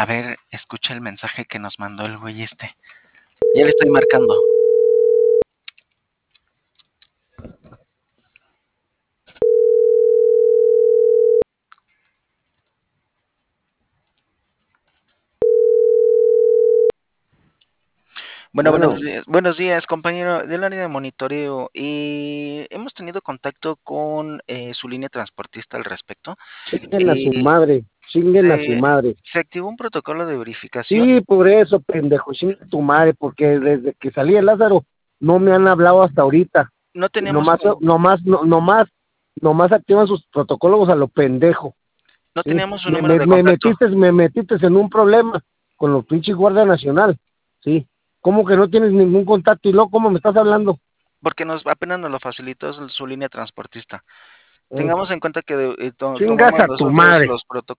A ver, escucha el mensaje que nos mandó el güey este. Ya le estoy marcando. Bueno, Bueno, buenos días, compañero del área de monitoreo. Hemos tenido contacto con su línea transportista al respecto. chinguen a su Eh, madre, chinguen a su se, madre. se activó un protocolo de verificación. Sí, por eso, pendejo, chinguen a tu madre, porque desde que salí de Lázaro no me han hablado hasta ahorita. No teníamos Nomás, con, nomás activan sus protocolos a lo pendejo. no Sí, teníamos un número de contacto, me metiste en un problema con los pinches Guardia Nacional. Sí, ¿cómo que no tienes ningún contacto? Y luego, ¿cómo me estás hablando? porque apenas nos lo facilitó su línea transportista. Mm, Tengamos en cuenta que Chingas tomamos a tu nosotros madre. los protocolos